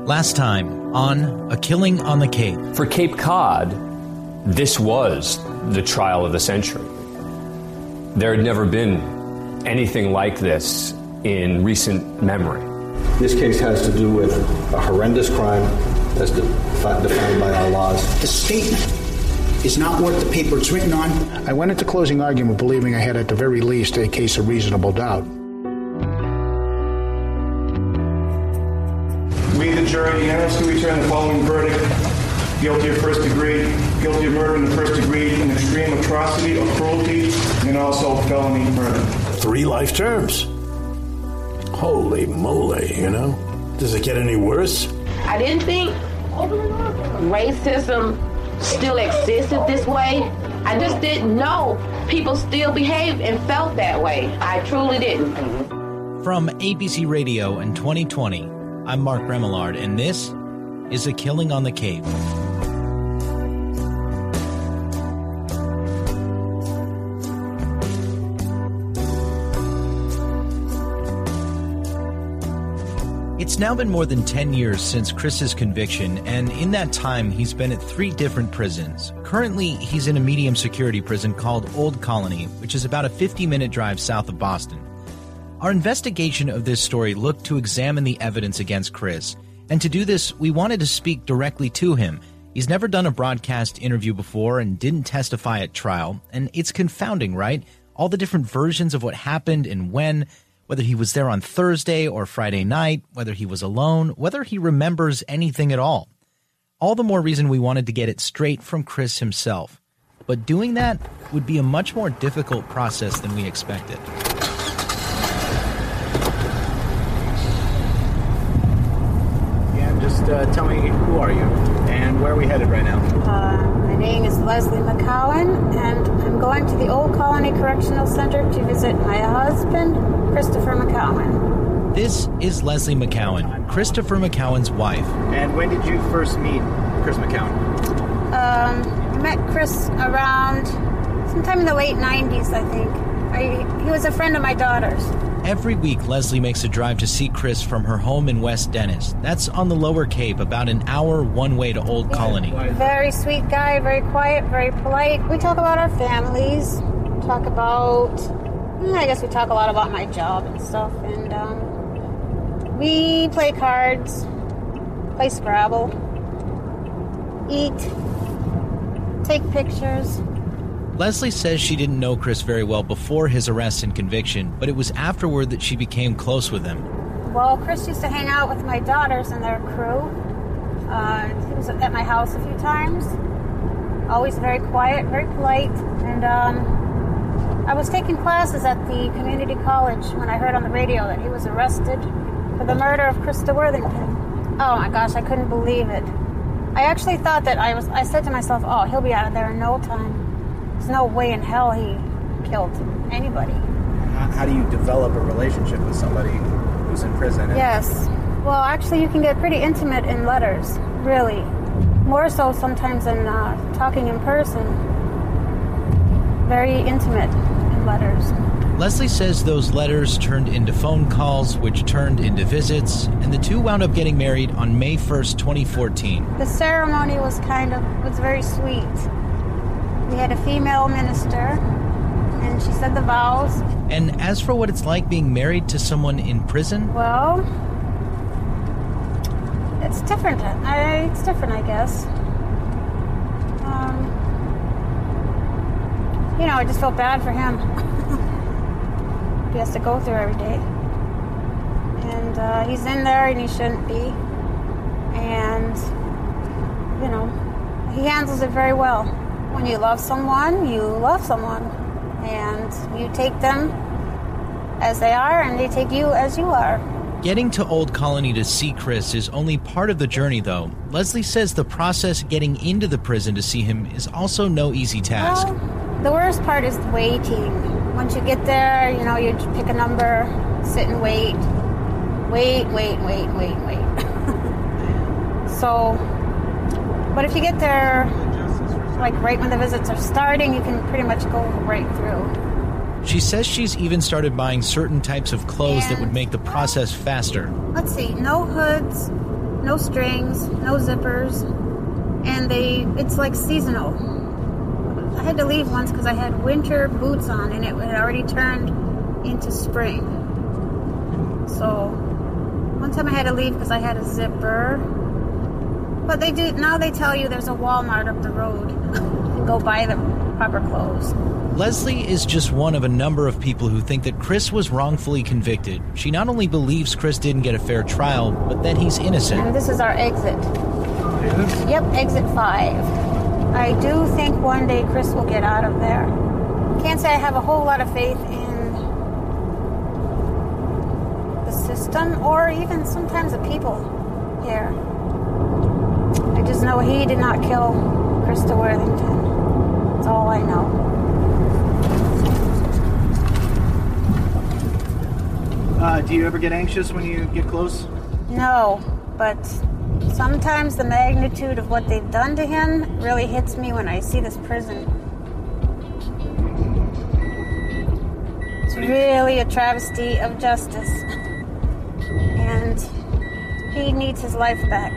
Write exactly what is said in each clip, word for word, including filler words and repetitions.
Last time on A Killing on the Cape. For Cape Cod, this was the trial of the century. There had never been anything like this in recent memory. This case has to do with a horrendous crime as de- defined by our laws. The statement is not what the paper it's written on. I went into closing argument believing I had at the very least a case of reasonable doubt. We, the jury, unanimously return the following verdict. Guilty of first degree, guilty of murder in the first degree, an extreme atrocity or cruelty, and also felony murder. Three life terms. Holy moly, you know? Does it get any worse? I didn't think racism still existed this way. I just didn't know people still behaved and felt that way. I truly didn't. From A B C Radio in twenty twenty, I'm Mark Remillard, and this is A Killing on the Cape. It's now been more than ten years since Chris's conviction, and in that time, he's been at three different prisons. Currently, he's in a medium security prison called Old Colony, which is about a fifty-minute drive south of Boston. Our investigation of this story looked to examine the evidence against Chris, and to do this, we wanted to speak directly to him. He's never done a broadcast interview before and didn't testify at trial, and it's confounding, right? All the different versions of what happened and when, whether he was there on Thursday or Friday night, whether he was alone, whether he remembers anything at all. All the more reason we wanted to get it straight from Chris himself. But doing that would be a much more difficult process than we expected. Yeah, just uh, tell me, who are you and where are we headed right now? Uh, my name is Leslie McCowan, and I'm going to the Old Colony Correctional Center to visit my husband, Christopher McCowan. This is Leslie McCowan, Christopher McCowan's wife. And when did you first meet Chris McCowan? Um, I met Chris around sometime in the late nineties, I think. I, he was a friend of my daughter's. Every week, Leslie makes a drive to see Chris from her home in West Dennis. That's on the Lower Cape, about an hour one way to Old Colony. Very sweet guy, very quiet, very polite. We talk about our families, talk about, I guess we talk a lot about my job and stuff. And um, we play cards, play Scrabble, eat, take pictures. Leslie says she didn't know Chris very well before his arrest and conviction, but it was afterward that she became close with him. Well, Chris used to hang out with my daughters and their crew. Uh, he was at my house a few times. Always very quiet, very polite. And um, I was taking classes at the community college when I heard on the radio that he was arrested for the murder of Krista Worthington. Oh my gosh, I couldn't believe it. I actually thought that I was, I said to myself, oh, he'll be out of there in no time. There's no way in hell he killed anybody. How do you develop a relationship with somebody who's in prison? Yes. Well, actually, you can get pretty intimate in letters, really. More so sometimes than uh, talking in person. Very intimate in letters. Leslie says those letters turned into phone calls, which turned into visits, and the two wound up getting married on May first, twenty fourteen. The ceremony was kind of, was very sweet. We had a female minister, and she said the vows. And as for what it's like being married to someone in prison? Well, it's different. I, it's different, I guess. Um, you know, I just feel bad for him. He has to go through every day. And uh, he's in there, and he shouldn't be. And, you know, he handles it very well. When you love someone, you love someone. And you take them as they are, and they take you as you are. Getting to Old Colony to see Chris is only part of the journey, though. Leslie says the process getting into the prison to see him is also no easy task. Well, the worst part is waiting. Once you get there, you know, you pick a number, sit and wait. Wait, wait, wait, wait, wait. So, but if you get there, like right when the visits are starting, you can pretty much go right through. She says she's even started buying certain types of clothes and that would make the process faster. Let's see, no hoods, no strings, no zippers, and they it's like seasonal. I had to leave once because I had winter boots on and it had already turned into spring. So one time I had to leave because I had a zipper. But they do now they tell you there's a Walmart up the road. You can go buy the proper clothes. Leslie is just one of a number of people who think that Chris was wrongfully convicted. She not only believes Chris didn't get a fair trial, but that he's innocent. And this is our exit. Yep, exit five. I do think one day Chris will get out of there. Can't say I have a whole lot of faith in the system or even sometimes the people here. I just know he did not kill Krista Worthington. That's all I know. Uh, do you ever get anxious when you get close? No, but sometimes the magnitude of what they've done to him really hits me when I see this prison. It's really a travesty of justice. And he needs his life back.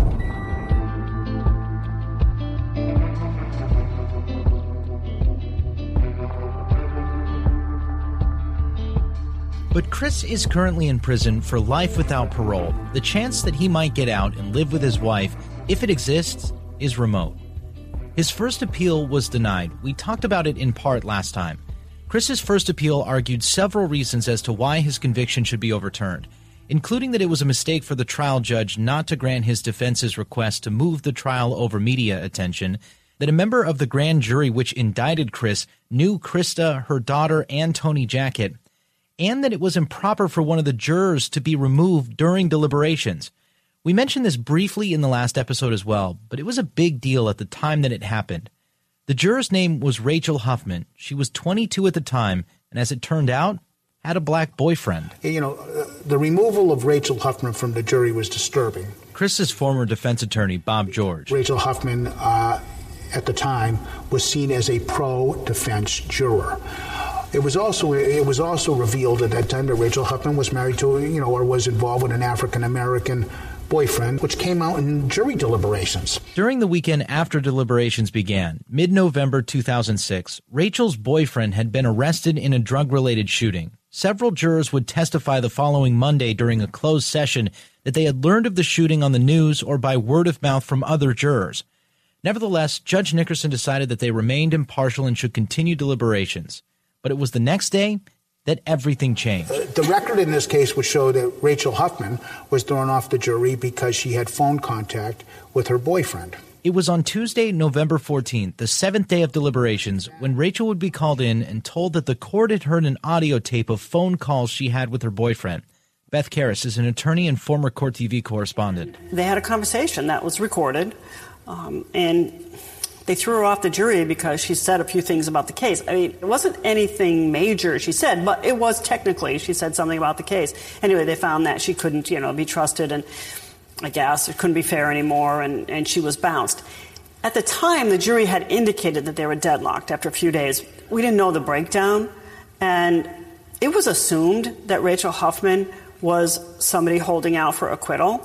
But Chris is currently in prison for life without parole. The chance that he might get out and live with his wife, if it exists, is remote. His first appeal was denied. We talked about it in part last time. Chris's first appeal argued several reasons as to why his conviction should be overturned, including that it was a mistake for the trial judge not to grant his defense's request to move the trial over media attention, that a member of the grand jury which indicted Chris knew Krista, her daughter, and Tony Jackett, and that it was improper for one of the jurors to be removed during deliberations. We mentioned this briefly in the last episode as well, but it was a big deal at the time that it happened. The juror's name was Rachel Huffman. She was twenty-two at the time, and as it turned out, had a black boyfriend. You know, the removal of Rachel Huffman from the jury was disturbing. Chris's former defense attorney, Bob George. Rachel Huffman, uh, at the time, was seen as a pro-defense juror. It was also it was also revealed at that time that Rachel Huffman was married to, you know, or was involved with an African-American boyfriend, which came out in jury deliberations. During the weekend after deliberations began, mid-November two thousand six, Rachel's boyfriend had been arrested in a drug-related shooting. Several jurors would testify the following Monday during a closed session that they had learned of the shooting on the news or by word of mouth from other jurors. Nevertheless, Judge Nickerson decided that they remained impartial and should continue deliberations. But it was the next day that everything changed. Uh, the record in this case would show that Rachel Huffman was thrown off the jury because she had phone contact with her boyfriend. It was on Tuesday, November fourteenth, the seventh day of deliberations, when Rachel would be called in and told that the court had heard an audio tape of phone calls she had with her boyfriend. Beth Karras is an attorney and former Court T V correspondent. They had a conversation that was recorded, um, and they threw her off the jury because she said a few things about the case. I mean, it wasn't anything major she said, but it was technically, she said something about the case. Anyway, they found that she couldn't, you know, be trusted, and I guess it couldn't be fair anymore, and, and she was bounced. At the time, the jury had indicated that they were deadlocked after a few days. We didn't know the breakdown, and it was assumed that Rachel Huffman was somebody holding out for acquittal.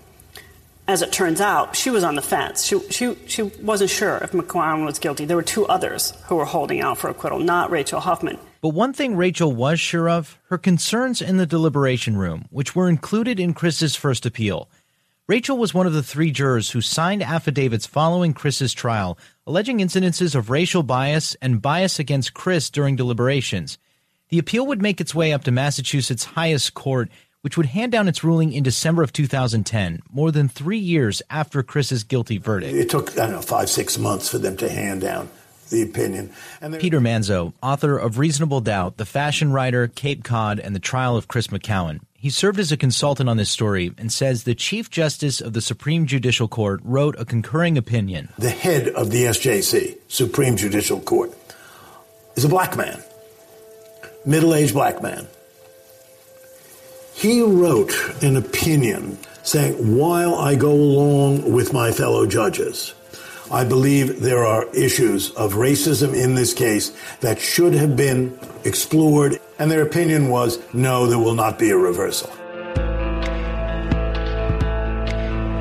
As it turns out, she was on the fence. She, she, she wasn't sure if McGowan was guilty. There were two others who were holding out for acquittal, not Rachel Huffman. But one thing Rachel was sure of, her concerns in the deliberation room, which were included in Chris's first appeal. Rachel was one of the three jurors who signed affidavits following Chris's trial, alleging incidences of racial bias and bias against Chris during deliberations. The appeal would make its way up to Massachusetts' highest court, which would hand down its ruling in December of two thousand ten, more than three years after Chris's guilty verdict. It took, I don't know, five, six months for them to hand down the opinion. And Peter Manzo, author of Reasonable Doubt, The Fashion Writer, Cape Cod, and the Trial of Chris McCowan. He served as a consultant on this story and says the Chief Justice of the Supreme Judicial Court wrote a concurring opinion. The head of the S J C, Supreme Judicial Court, is a black man, middle-aged black man. He wrote an opinion saying, while I go along with my fellow judges, I believe there are issues of racism in this case that should have been explored. And their opinion was, no, there will not be a reversal.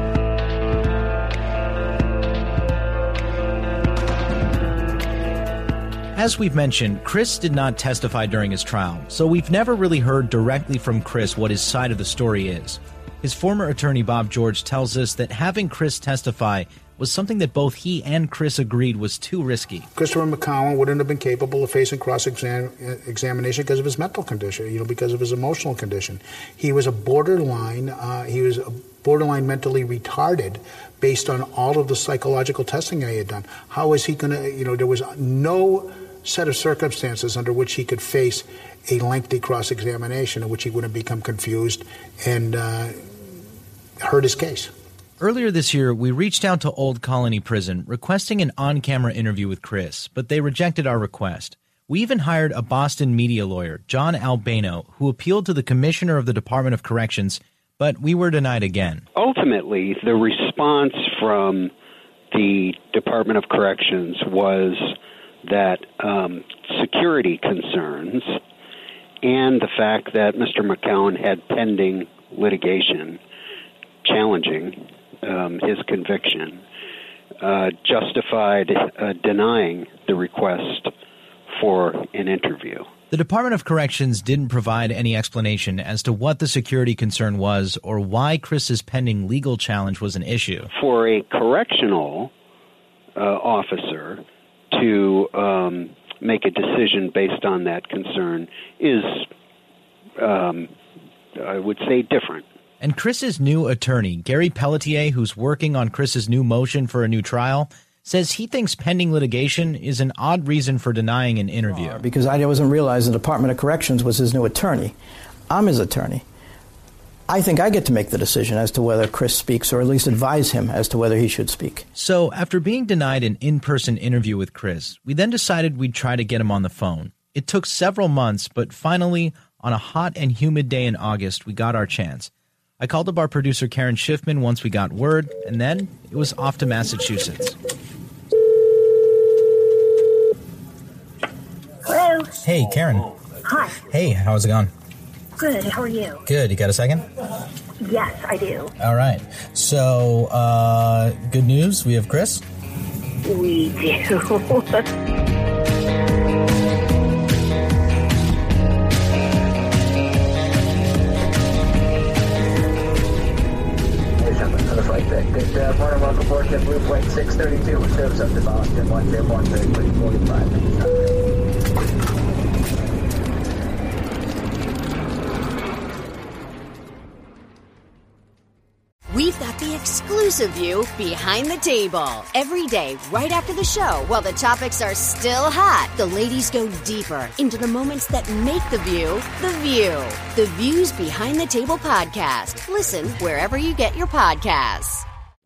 As we've mentioned, Chris did not testify during his trial, so we've never really heard directly from Chris what his side of the story is. His former attorney Bob George tells us that having Chris testify was something that both he and Chris agreed was too risky. Christopher McCowan wouldn't have been capable of facing cross-examination because of his mental condition, you know, because of his emotional condition. He was a borderline, uh, he was a borderline mentally retarded based on all of the psychological testing I had done. How was he going to, you know, there was no set of circumstances under which he could face a lengthy cross-examination in which he wouldn't become confused and uh, hurt his case. Earlier this year, we reached out to Old Colony Prison requesting an on-camera interview with Chris, but they rejected our request. We even hired a Boston media lawyer, John Albano, who appealed to the commissioner of the Department of Corrections, but we were denied again. Ultimately, the response from the Department of Corrections was that um, security concerns and the fact that Mister McCowan had pending litigation challenging um, his conviction uh, justified uh, denying the request for an interview. The Department of Corrections didn't provide any explanation as to what the security concern was or why Chris's pending legal challenge was an issue. For a correctional uh, officer to um, make a decision based on that concern is, um, I would say, different. And Chris's new attorney, Gary Pelletier, who's working on Chris's new motion for a new trial, says he thinks pending litigation is an odd reason for denying an interview. Because I wasn't realizing the Department of Corrections was his new attorney. I'm his attorney. I think I get to make the decision as to whether Chris speaks, or at least advise him as to whether he should speak. So after being denied an in-person interview with Chris, we then decided we'd try to get him on the phone. It took several months, but finally, on a hot and humid day in August, we got our chance. I called up our producer Karen Schiffman once we got word, and then it was off to Massachusetts. Hello. Hey, Karen. Hi. Hey, how's it going? Good. How are you? Good. You got a second? Yes, I do. All right. So, uh, good news. We have Chris? We do. Good uh, morning, welcome aboard to Blue Point six thirty-two, which serves up to Boston, one zero one thirty, forty-five minutes. We've got the exclusive view behind the table. Every day, right after the show, while the topics are still hot, the ladies go deeper into the moments that make the view the view. The Views Behind the Table podcast. Listen wherever you get your podcasts.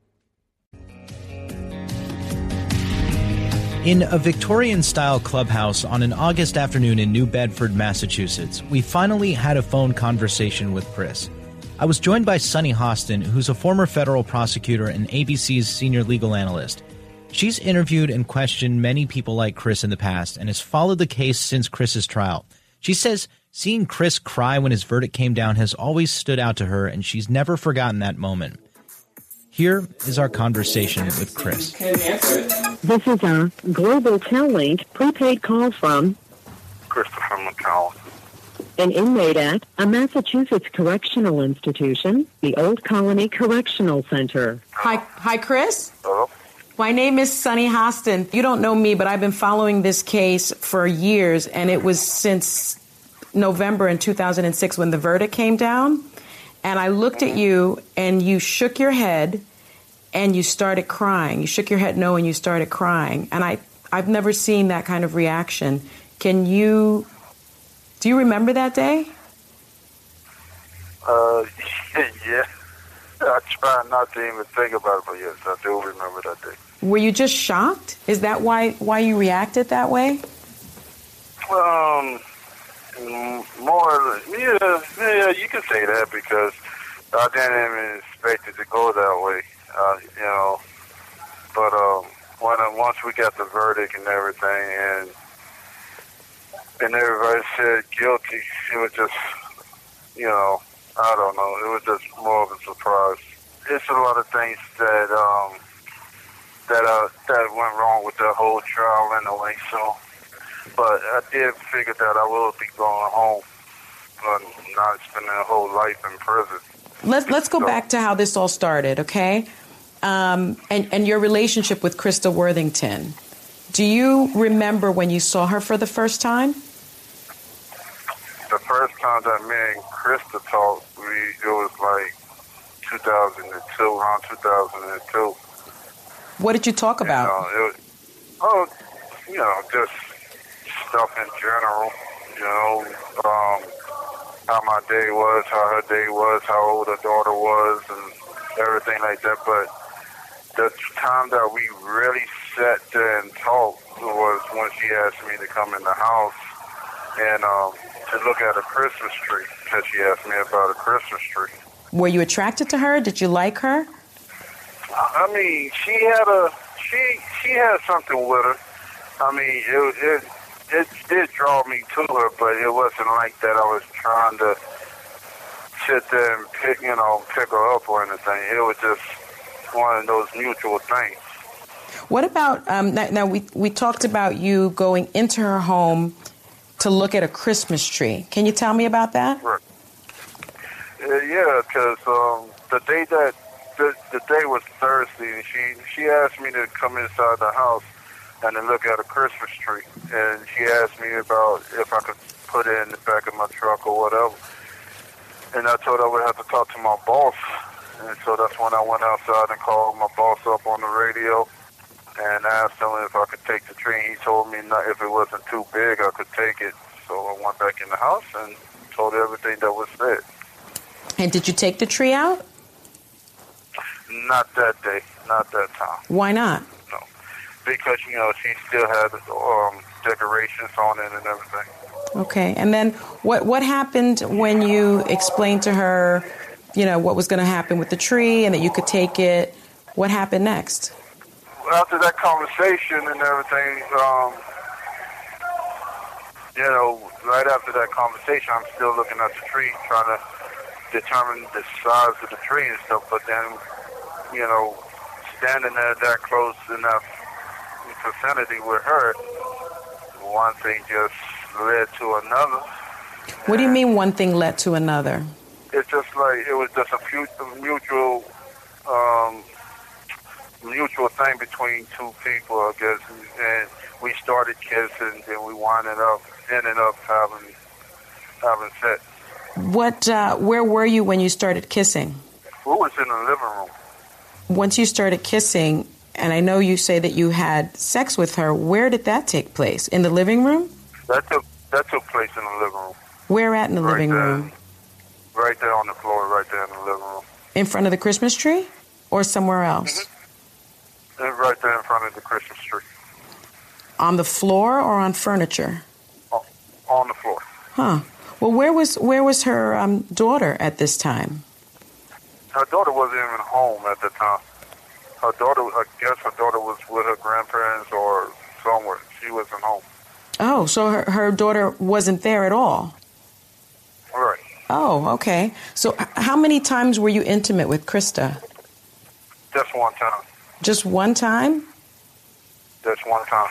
In a Victorian-style clubhouse on an August afternoon in New Bedford, Massachusetts, we finally had a phone conversation with Chris. I was joined by Sunny Hostin, who's a former federal prosecutor and A B C's senior legal analyst. She's interviewed and questioned many people like Chris in the past and has followed the case since Chris's trial. She says seeing Chris cry when his verdict came down has always stood out to her, and she's never forgotten that moment. Here is our conversation with Chris. This is a Global Tel-Link prepaid call from Christopher McCowan, an inmate at a Massachusetts correctional institution, the Old Colony Correctional Center. Hi, hi, Chris. Hello. My name is Sunny Hostin. You don't know me, but I've been following this case for years, and it was since November in two thousand six when the verdict came down. And I looked at you, and you shook your head, and you started crying. You shook your head no, and you started crying. And I, I've never seen that kind of reaction. Can you, do you remember that day? Uh, yeah. I try not to even think about it, but yes, I do remember that day. Were you just shocked? Is that why why you reacted that way? Um, more, yeah, yeah, you can say that because I didn't even expect it to go that way, uh, you know. But um, when uh, once we got the verdict and everything, and and everybody said guilty, it was just, you know, I don't know, it was just more of a surprise. It's a lot of things that um that uh that went wrong with the whole trial anyway. So But I did figure that I will be going home, but not spending a whole life in prison. Let's let's go so, back to how this all started, okay? Um, and and your relationship with Krista Worthington. Do you remember when you saw her for the first time? The first time that me and Krista talked, we it was like two thousand two, around two thousand two. What did you talk about? You know, it was, oh, you know, just stuff in general. You know, um, how my day was, how her day was, how old her daughter was, and everything like that. But the time that we really sat there and talked was when she asked me to come in the house and um, to look at a Christmas tree, because she asked me about a Christmas tree. Were you attracted to her? Did you like her? I mean, she had a she she had something with her. I mean, it it it did draw me to her, but it wasn't like that. I was trying to sit there and pick, you know, pick her up or anything. It was just one of those mutual things. What about um, now, now? We we talked about you going into her home to look at a Christmas tree. Can you tell me about that? Right. Uh, yeah, because um, the day that the, the day was Thursday, and she she asked me to come inside the house and to look at a Christmas tree, and she asked me about if I could put it in the back of my truck or whatever. And I told her I would have to talk to my boss, and so that's when I went outside and called my boss up on the radio and asked him if I could take the tree. He told me not, if it wasn't too big, I could take it. So I went back in the house and told her everything that was said. And did you take the tree out? Not that day, not that time. Why not? No, because, you know, she still had um, decorations on it and everything. Okay, and then what what happened when you explained to her, you know, what was going to happen with the tree and that you could take it? What happened next? After that conversation and everything, um, you know, right after that conversation, I'm still looking at the tree, trying to determine the size of the tree and stuff. But then, you know, standing there that close enough vicinity with her, one thing just led to another. What do you mean one thing led to another? It's just like it was just a mutual, um, mutual thing between two people, I guess. And we started kissing, then we winded up, ended up having having sex. What? Uh, where were you when you started kissing? We was in the living room. Once you started kissing, and I know you say that you had sex with her, where did that take place? In the living room? That took that took place in the living room. Where at in the right living there, room? Right there on the floor, right there in the living room. In front of the Christmas tree? Or somewhere else? Mm-hmm. And right there in front of the Christmas tree. On the floor or on furniture? Oh, on the floor. Huh. Well, where was where was her um, daughter at this time? Her daughter wasn't even home at the time. Her daughter, I guess her daughter was with her grandparents or somewhere. She wasn't home. Oh, so her, her daughter wasn't there at all? Right. Oh, okay. So h- how many times were you intimate with Krista? Just one time. Just one time? Just one time.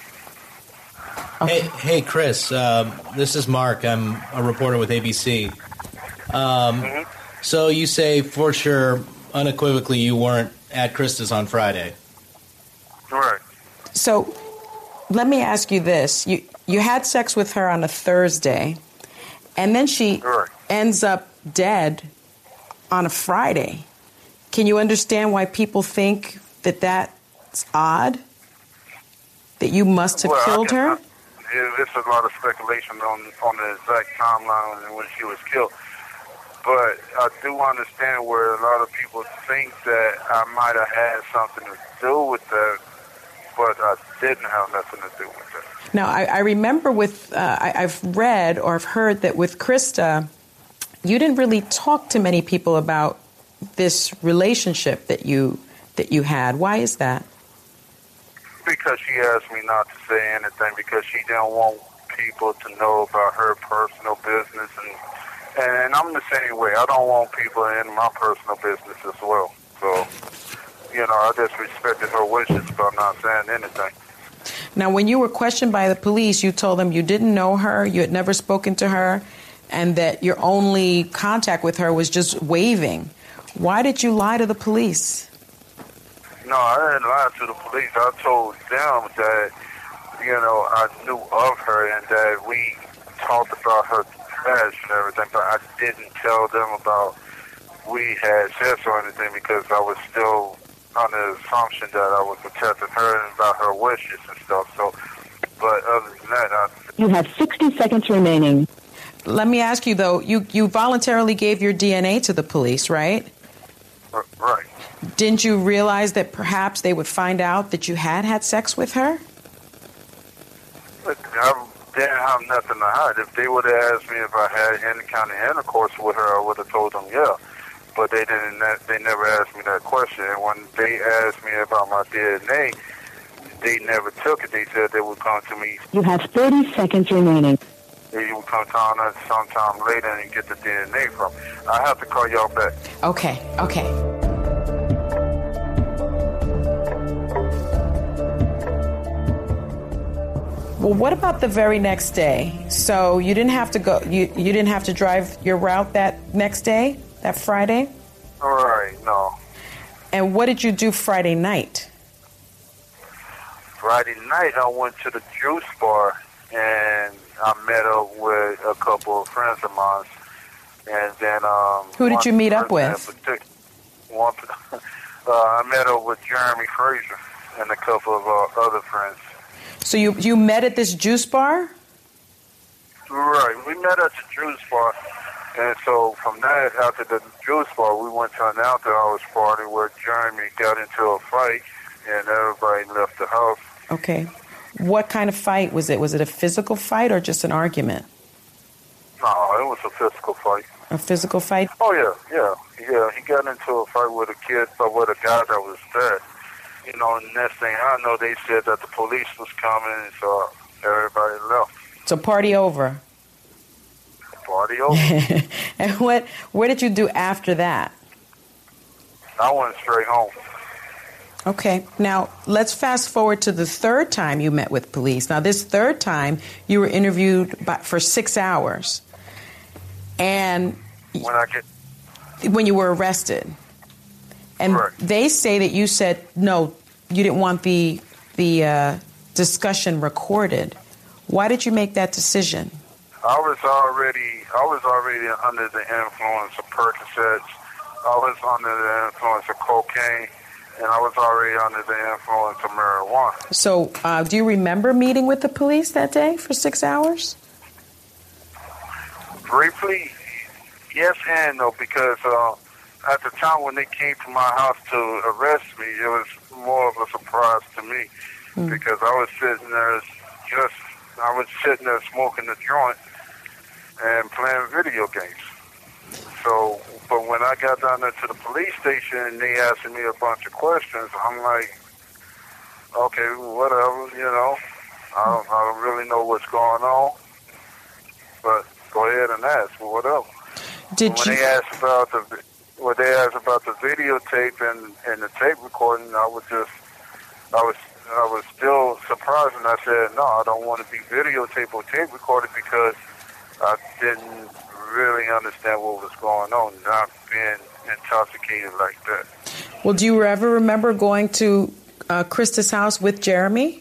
Okay. Hey, hey, Chris. Uh, this is Mark. I'm a reporter with A B C. Um, mm-hmm. So you say for sure, unequivocally, you weren't at Krista's on Friday. Right. So let me ask you this. You you had sex with her on a Thursday, and then she right. ends up dead on a Friday. Can you understand why people think that that's odd? That you must have well, killed can, her? I, it's a lot of speculation on, on the exact timeline and when she was killed. But I do understand where a lot of people think that I might have had something to do with that, but I didn't have nothing to do with that. Now, I, I remember with, uh, I, I've read or I've heard that with Krista, you didn't really talk to many people about this relationship that you that you had. Why is that? Because she asked me not to say anything, because she didn't want people to know about her personal business, and and I'm the same way. I don't want people in my personal business as well. So, you know, I just respected her wishes about not saying anything. Now, when you were questioned by the police, you told them you didn't know her, you had never spoken to her, and that your only contact with her was just waving. Why did you lie to the police? No, I didn't lie to the police. I told them that, you know, I knew of her and that we talked about her past and everything, but I didn't tell them about we had sex or anything because I was still under the assumption that I was protecting her and about her wishes and stuff. So, but other than that, I... You have sixty seconds remaining. Let me ask you, though, you, you voluntarily gave your D N A to the police, right? Right. Didn't you realize that perhaps they would find out that you had had sex with her? Look, I didn't have nothing to hide. If they would have asked me if I had any kind of intercourse with her, I would have told them, yeah. But they didn't. They never asked me that question. And when they asked me about my D N A, they never took it. They said they would come to me. You have thirty seconds remaining. They would come down us sometime later and get the D N A from. I have to call y'all back. Okay. Okay. Well, what about the very next day? So you didn't have to go. You you didn't have to drive your route that next day, that Friday. All right. No. And what did you do Friday night? Friday night, I went to the juice bar and I met up with a couple of friends of mine. And then um. Who did you meet up with? One, uh, I met up with Jeremy Fraser and a couple of uh, other friends. So you you met at this juice bar? Right, we met at the juice bar, and so from that, after the juice bar, we went to an after-hours party where Jeremy got into a fight, and everybody left the house. Okay. What kind of fight was it? Was it a physical fight or just an argument? No, it was a physical fight. A physical fight? Oh, yeah, yeah, yeah. He got into a fight with a kid, but with a guy that was dead. You know, and next thing I know, they said that the police was coming, and so everybody left. So party over. Party over. And what? What did you do after that? I went straight home. Okay. Now, let's fast forward to the third time you met with police. Now, this third time, you were interviewed by, for six hours. And when I get... When you were arrested. And right. They say that you said, no, you didn't want the the uh, discussion recorded. Why did you make that decision? I was already I was already under the influence of Percocets. I was under the influence of cocaine, and I was already under the influence of marijuana. So, uh, do you remember meeting with the police that day for six hours? Briefly, yes and no, because uh, at the time when they came to my house to arrest me, it was more of a surprise to me mm. because I was sitting there just, I was sitting there smoking a joint and playing video games. So, but when I got down there to the police station and they asked me a bunch of questions, I'm like, okay, whatever, you know, I don't, I don't really know what's going on, but go ahead and ask, well, whatever. Did when you... they asked about the when they asked about the videotape and, and the tape recording, I was just I was I was still surprised, and I said, no, I don't want to be videotaped or tape recorded because I didn't really understand what was going on, not being intoxicated like that. Well, do you ever remember going to uh, Krista's house with Jeremy?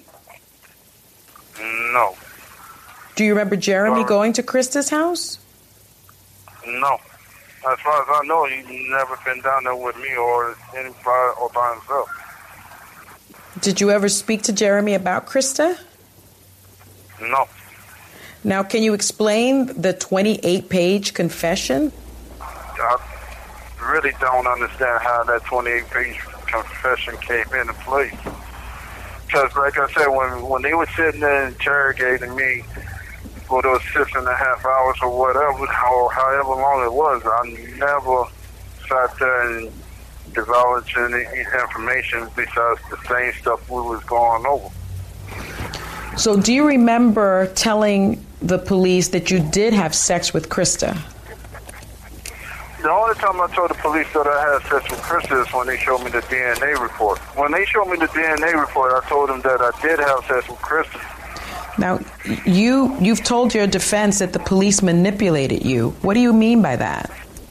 No. Do you remember Jeremy uh, going to Krista's house? No. As far as I know, he's never been down there with me or anybody or by himself. Did you ever speak to Jeremy about Krista? No. Now, can you explain the twenty-eight page confession? I really don't understand how that twenty-eight page confession came into place. Because, like I said, when when they were sitting there interrogating me for those six and a half hours or whatever, or however long it was, I never sat there and divulged any information besides the same stuff we was going over. So do you remember telling the police that you did have sex with Krista? The only time I told the police that I had sex with Krista is when they showed me the D N A report. When they showed me the D N A report, I told them that I did have sex with Krista. Now, you, you've told your defense that the police manipulated you. What do you mean by that?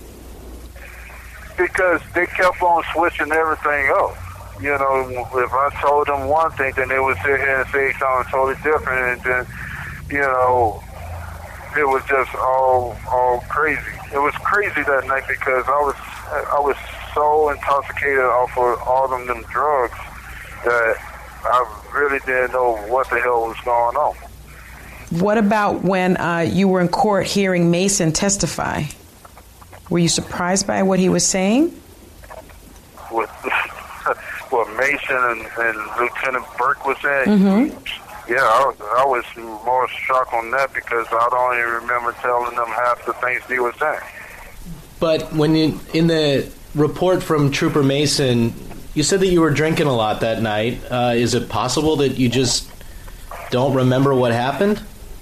Because they kept on switching everything up. You know, if I told them one thing, then they would sit here and say something totally different, and then, you know, it was just all all crazy. It was crazy that night because I was I was so intoxicated off of all them them drugs that I really didn't know what the hell was going on. What about when uh, you were in court hearing Mason testify? Were you surprised by what he was saying? What, what Mason and, and Lieutenant Burke was saying? Mm-hmm. Yeah, I, I was more shocked on that because I don't even remember telling them half the things he was saying. But when you, in the report from Trooper Mason, you said that you were drinking a lot that night. Uh, is it possible that you just don't remember what happened?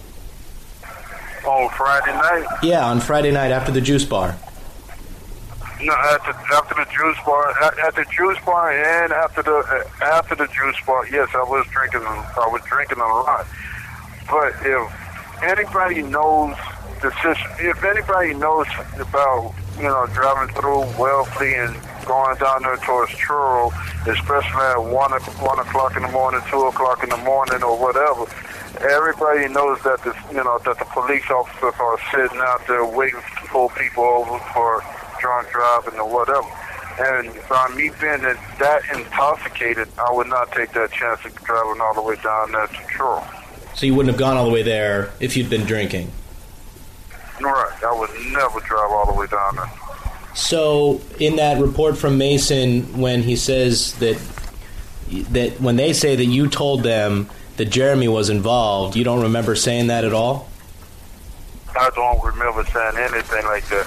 On Friday night? Yeah, on Friday night after the juice bar. No, after, after the juice bar, at the juice bar, and after the uh, after the juice bar, yes, I was drinking. I was drinking a lot. But if anybody knows the system, if anybody knows about, you know, driving through Wellfleet and going down there towards Truro, especially at one one o'clock in the morning, two o'clock in the morning, or whatever, everybody knows that the you know that the police officers are sitting out there waiting to pull people over for drunk driving or whatever. And by me being that intoxicated, I would not take that chance of driving all the way down there to Truro. So you wouldn't have gone all the way there if you'd been drinking? Right. I would never drive all the way down there. So in that report from Mason, when he says that that when they say that you told them that Jeremy was involved, you don't remember saying that at all? I don't remember saying anything like that.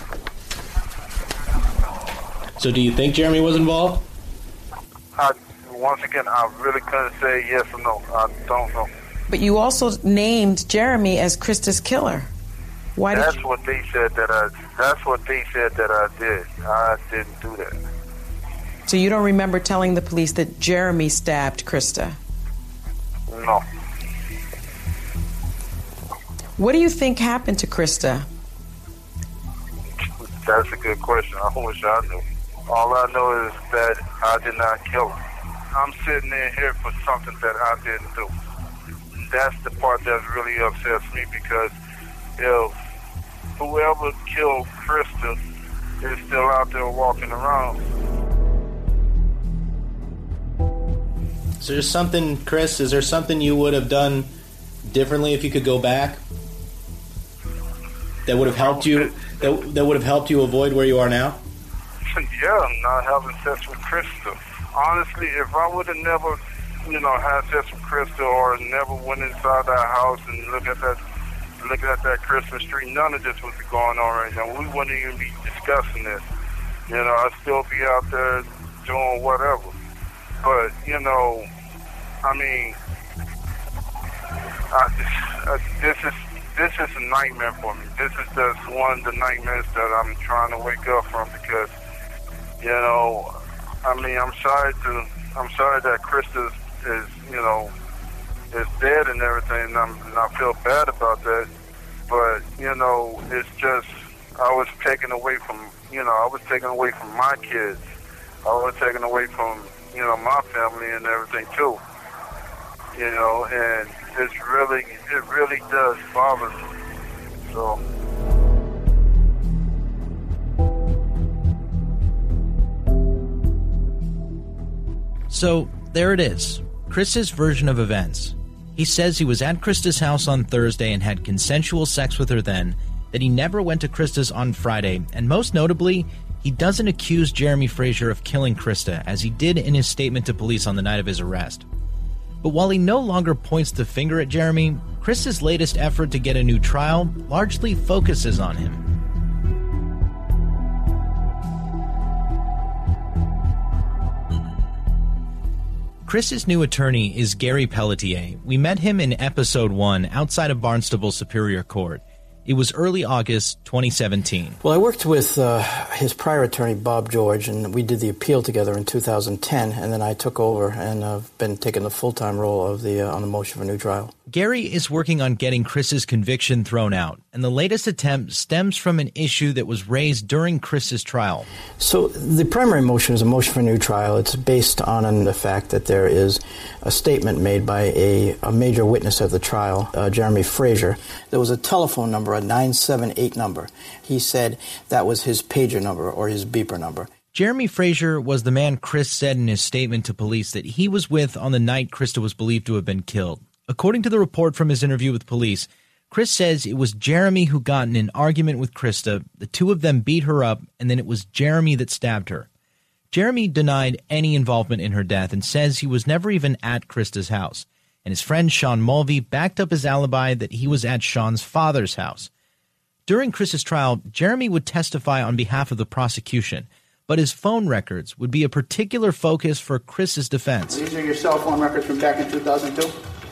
So do you think Jeremy was involved? I, once again, I really couldn't say yes or no. I don't know. But you also named Jeremy as Krista's killer. Why did That's you? what they said that I. That's what they said that I did. I didn't do that. So you don't remember telling the police that Jeremy stabbed Krista? No. What do you think happened to Krista? That's a good question. I wish I knew. All I know is that I did not kill her. I'm sitting in here for something that I didn't do. That's the part that really upsets me because if whoever killed Krista is still out there walking around. So there's something, Chris, is there something you would have done differently if you could go back? That would have helped you that, that would have helped you avoid where you are now? Yeah, not having sex with Krista. Honestly, if I would have never, you know, had sex with Krista or never went inside that house and looked at that looking at that Christmas tree, none of this would be going on right now. We wouldn't even be discussing this. You know, I'd still be out there doing whatever. But, you know, I mean, I just, uh, this is this is a nightmare for me. This is just one of the nightmares that I'm trying to wake up from because, you know, I mean, I'm sorry to, I'm sorry that Krista is, you know, is dead and everything, and, I'm, and I feel bad about that. But, you know, it's just, I was taken away from, you know, I was taken away from my kids. I was taken away from, you know, my family and everything too. You know, and it's really, it really does bother me. So. So, there it is. Chris's version of events. He says he was at Krista's house on Thursday and had consensual sex with her then, that he never went to Krista's on Friday, and most notably, he doesn't accuse Jeremy Frazier of killing Krista, as he did in his statement to police on the night of his arrest. But while he no longer points the finger at Jeremy, Chris's latest effort to get a new trial largely focuses on him. Chris's new attorney is Gary Pelletier. We met him in episode one outside of Barnstable Superior Court. It was early August twenty seventeen. Well, I worked with uh, his prior attorney, Bob George, and we did the appeal together in two thousand ten, and then I took over and I've uh, been taking the full-time role of the uh, on the motion for new trial. Gary is working on getting Chris's conviction thrown out, and the latest attempt stems from an issue that was raised during Chris's trial. So the primary motion is a motion for new trial. It's based on the fact that there is a statement made by a, a major witness of the trial, uh, Jeremy Frazier. There was a telephone number, a nine seven eight number. He said that was his pager number or his beeper number. Jeremy Frazier was the man Chris said in his statement to police that he was with on the night Krista was believed to have been killed. According to the report from his interview with police, Chris says it was Jeremy who got in an argument with Krista. The two of them beat her up, and then it was Jeremy that stabbed her. Jeremy denied any involvement in her death and says he was never even at Krista's house. And his friend Sean Mulvey backed up his alibi that he was at Sean's father's house. During Chris's trial, Jeremy would testify on behalf of the prosecution, but his phone records would be a particular focus for Chris's defense. These are your cell phone records from back in two thousand two?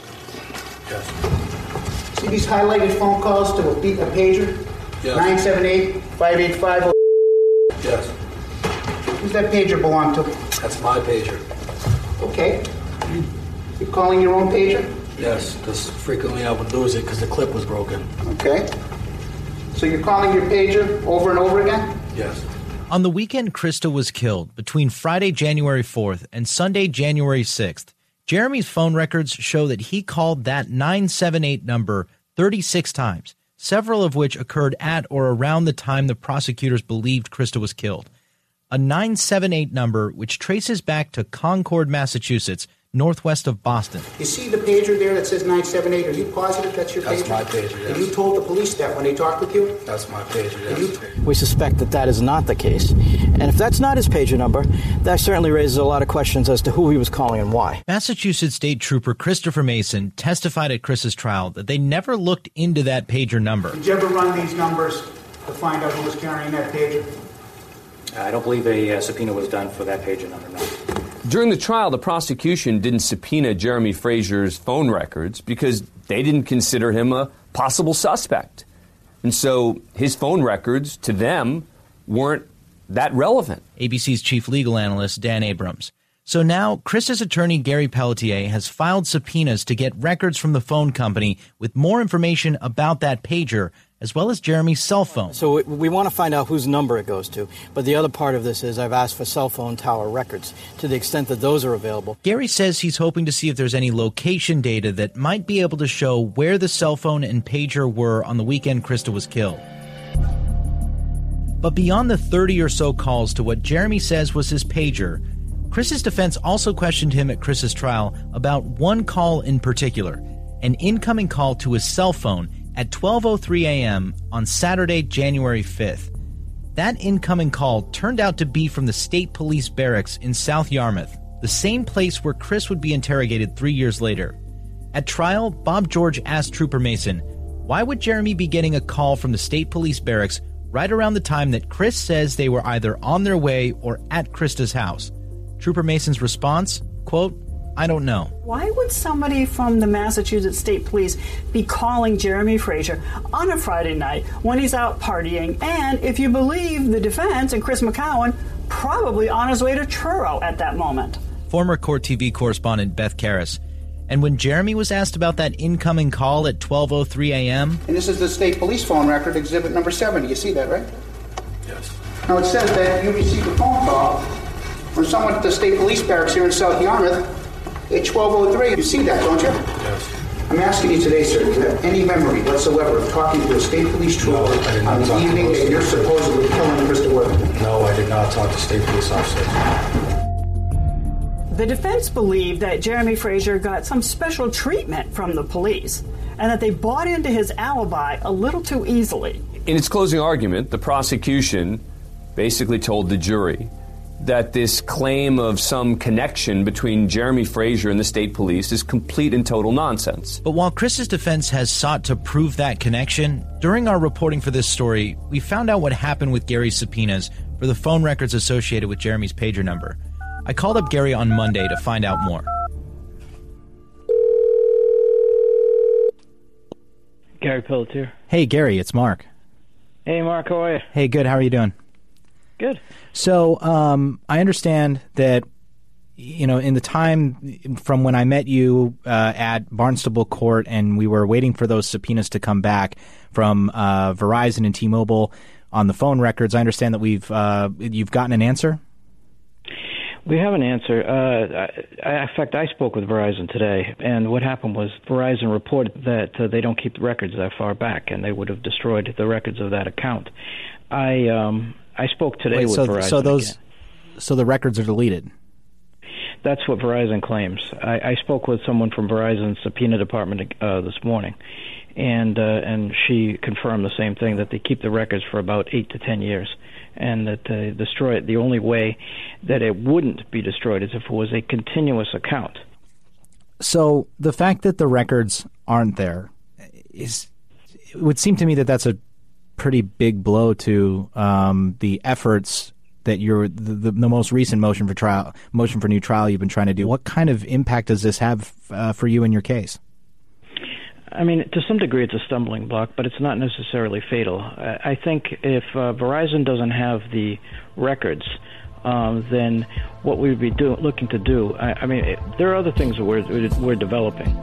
Yes. See these highlighted phone calls to a, a pager? Yes. nine seven eight, five eight five zero. Yes. Who's that pager belong to? That's my pager. Okay. You're calling your own pager? Yes, because frequently I would lose it because the clip was broken. Okay. So you're calling your pager over and over again? Yes. On the weekend Krista was killed, between Friday, January fourth and Sunday, January sixth, Jeremy's phone records show that he called that nine seven eight number thirty-six times, several of which occurred at or around the time the prosecutors believed Krista was killed. A nine seven eight number which traces back to Concord, Massachusetts, northwest of Boston. You see the pager there that says nine seven eight? Are you positive that's your That's pager? my pager, yes. And you told the police that when they talked with you? That's my pager, yes. We suspect that that is not the case. And if that's not his pager number, that certainly raises a lot of questions as to who he was calling and why. Massachusetts State Trooper Christopher Mason testified at Chris's trial that they never looked into that pager number. Did you ever run these numbers to find out who was carrying that pager? I don't believe a uh, subpoena was done for that pager number, no. During the trial, the prosecution didn't subpoena Jeremy Frazier's phone records because they didn't consider him a possible suspect. And so his phone records, to them, weren't that relevant. A B C's chief legal analyst, Dan Abrams. So now, Chris's attorney, Gary Pelletier, has filed subpoenas to get records from the phone company with more information about that pager, as well as Jeremy's cell phone. So we want to find out whose number it goes to. But the other part of this is I've asked for cell phone tower records to the extent that those are available. Gary says he's hoping to see if there's any location data that might be able to show where the cell phone and pager were on the weekend Krista was killed. But beyond the thirty or so calls to what Jeremy says was his pager, Chris's defense also questioned him at Chris's trial about one call in particular, an incoming call to his cell phone at twelve oh three a.m. on Saturday, January fifth. That incoming call turned out to be from the State Police Barracks in South Yarmouth, the same place where Chris would be interrogated three years later. At trial, Bob George asked Trooper Mason, why would Jeremy be getting a call from the State Police Barracks right around the time that Chris says they were either on their way or at Krista's house? Trooper Mason's response, quote, I don't know. Why would somebody from the Massachusetts State Police be calling Jeremy Frazier on a Friday night when he's out partying and, if you believe the defense and Chris McCowan, probably on his way to Truro at that moment? Former Court T V correspondent Beth Karras. And when Jeremy was asked about that incoming call at twelve oh three a.m. And this is the State Police phone record, exhibit number seven. You see that, right? Yes. Now it says that you received a phone call from someone at the State Police Barracks here in South Yarmouth at twelve oh three. You see that, don't you? Yes. I'm asking you today, sir, do you have any memory whatsoever of talking to a State Police trooper No, I did not on the talk to evening those. that you're supposedly killing Krista Worthington? No, I did not talk to State Police officers. The defense believed that Jeremy Frazier got some special treatment from the police and that they bought into his alibi a little too easily. In its closing argument, the prosecution basically told the jury that this claim of some connection between Jeremy Frazier and the state police is complete and total nonsense. But while Chris's defense has sought to prove that connection, during our reporting for this story, we found out what happened with Gary's subpoenas for the phone records associated with Jeremy's pager number. I called up Gary on Monday to find out more. Gary Pelletier. Hey, Gary, it's Mark. Hey, Mark, how are you? Hey, good. How are you doing? Good. So, um, I understand that, you know, in the time from when I met you uh, at Barnstable Court and we were waiting for those subpoenas to come back from uh, Verizon and T-Mobile on the phone records, I understand that we've uh, you've gotten an answer? We have an answer. Uh, I, in fact, I spoke with Verizon today, and what happened was Verizon reported that uh, they don't keep the records that far back, and they would have destroyed the records of that account. I um, I spoke today Wait, with so, Verizon. So those, again. so the records are deleted. That's what Verizon claims. I, I spoke with someone from Verizon's subpoena department uh, this morning, and uh, and she confirmed the same thing, that they keep the records for about eight to ten years, and that they destroy it. The only way that it wouldn't be destroyed is if it was a continuous account. So the fact that the records aren't there is, it would seem to me that that's a pretty big blow to um, the efforts that you're the, the, the most recent motion for trial, motion for new trial you've been trying to do. What kind of impact does this have uh, for you in your case? I mean, to some degree, it's a stumbling block, but it's not necessarily fatal. I, I think if uh, Verizon doesn't have the records, um, then what we'd be do, looking to do, I, I mean, it, there are other things that we're, we're developing.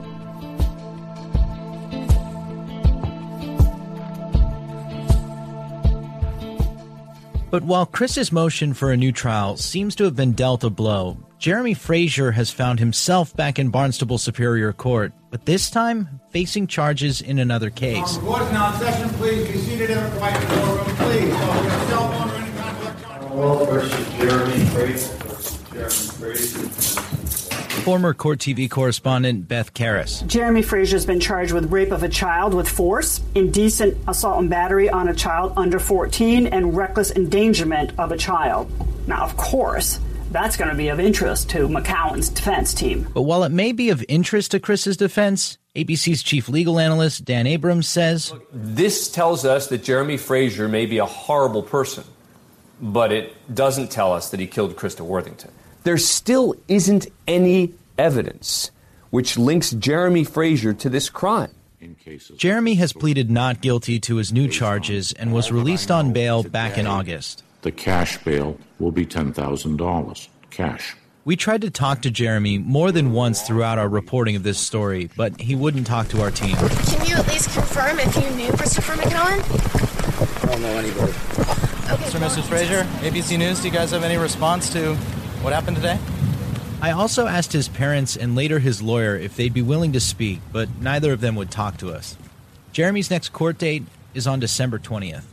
But while Chris's motion for a new trial seems to have been dealt a blow, Jeremy Frazier has found himself back in Barnstable Superior Court, but this time facing charges in another case. Court is now in session. Please be seated in a quiet courtroom, please. So if your cell phone or any kind of electronic... Well, versus Jeremy Frazier. Jeremy Frazier. Former Court T V correspondent Beth Karras. Jeremy Frazier has been charged with rape of a child with force, indecent assault and battery on a child under fourteen, and reckless endangerment of a child. Now, of course, that's going to be of interest to McCowan's defense team. But while it may be of interest to Chris's defense, A B C's chief legal analyst Dan Abrams says, Look, this tells us that Jeremy Frazier may be a horrible person, but it doesn't tell us that he killed Krista Worthington. There still isn't any evidence which links Jeremy Frazier to this crime. Jeremy has pleaded not guilty to his new charges and was released on bail back in August. The cash bail will be ten thousand dollars, cash. We tried to talk to Jeremy more than once throughout our reporting of this story, but he wouldn't talk to our team. Can you at least confirm if you knew Christopher McCowan? I don't know anybody. Okay. Mister and Missus Frazier, A B C News, do you guys have any response to what happened today? I also asked his parents and later his lawyer if they'd be willing to speak, but neither of them would talk to us. Jeremy's next court date is on December twentieth.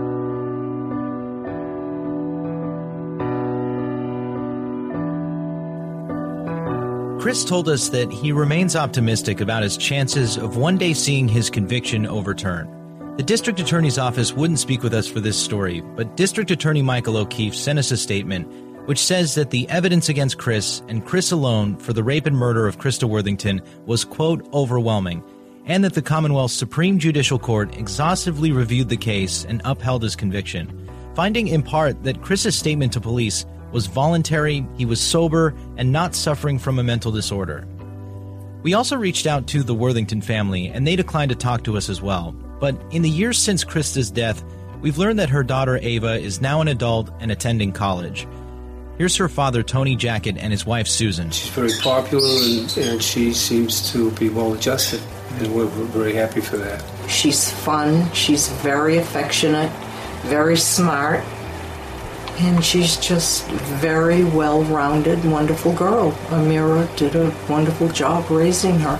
Chris told us that he remains optimistic about his chances of one day seeing his conviction overturned. The district attorney's office wouldn't speak with us for this story, but District Attorney Michael O'Keefe sent us a statement which says that the evidence against Chris, and Chris alone, for the rape and murder of Krista Worthington was, quote, overwhelming, and that the Commonwealth's Supreme Judicial Court exhaustively reviewed the case and upheld his conviction, finding in part that Chris's statement to police was voluntary, he was sober, and not suffering from a mental disorder. We also reached out to the Worthington family, and they declined to talk to us as well. But in the years since Krista's death, we've learned that her daughter Ava is now an adult and attending college. Here's her father, Tony Jackett, and his wife, Susan. She's very popular, and, and she seems to be well-adjusted, and we're, we're very happy for that. She's fun, she's very affectionate, very smart, and she's just very well-rounded, wonderful girl. Amira did a wonderful job raising her.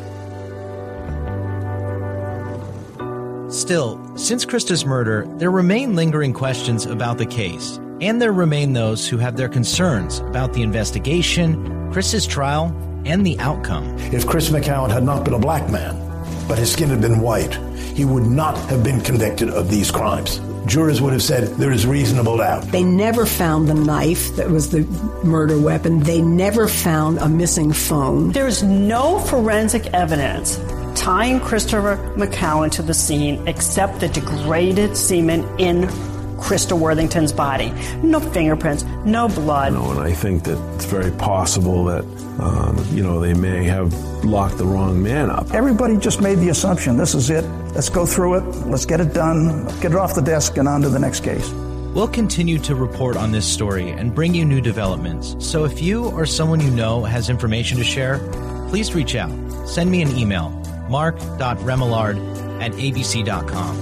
Still, since Krista's murder, there remain lingering questions about the case. And there remain those who have their concerns about the investigation, Chris's trial, and the outcome. If Chris McCowan had not been a black man, but his skin had been white, he would not have been convicted of these crimes. Jurors would have said there is reasonable doubt. They never found the knife that was the murder weapon. They never found a missing phone. There's no forensic evidence tying Christopher McCowan to the scene except the degraded semen in Krista Worthington's body. No fingerprints, no blood. You know, and I think that it's very possible that, um, you know, they may have locked the wrong man up. Everybody just made the assumption, this is it. Let's go through it. Let's get it done. Get it off the desk and on to the next case. We'll continue to report on this story and bring you new developments. So if you or someone you know has information to share, please reach out. Send me an email, mark dot remillard at a b c dot com.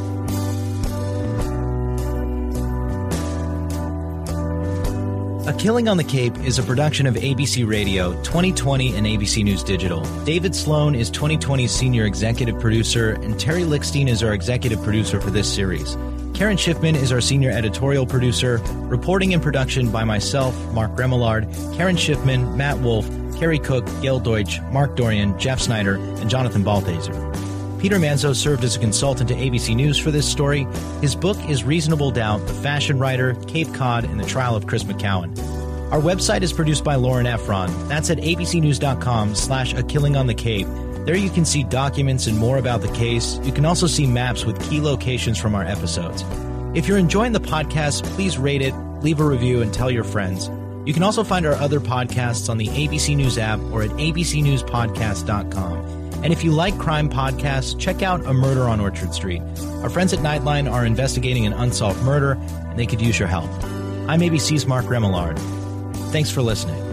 A Killing on the Cape is a production of A B C Radio, twenty twenty, and A B C News Digital. David Sloan is twenty twenty's senior executive producer, and Terry Lickstein is our executive producer for this series. Karen Schiffman is our senior editorial producer. Reporting and production by myself, Mark Remillard, Karen Schiffman, Matt Wolf, Carrie Cook, Gail Deutsch, Mark Dorian, Jeff Snyder, and Jonathan Balthaser. Peter Manzo served as a consultant to A B C News for this story. His book is Reasonable Doubt, The Fashion Writer, Cape Cod, and the Trial of Chris McCowan. Our website is produced by Lauren Efron. That's at abcnews.com slash A Killing on the Cape. There you can see documents and more about the case. You can also see maps with key locations from our episodes. If you're enjoying the podcast, please rate it, leave a review, and tell your friends. You can also find our other podcasts on the A B C News app or at a b c news podcast dot com. And if you like crime podcasts, check out A Murder on Orchard Street. Our friends at Nightline are investigating an unsolved murder, and they could use your help. I'm A B C's Mark Remillard. Thanks for listening.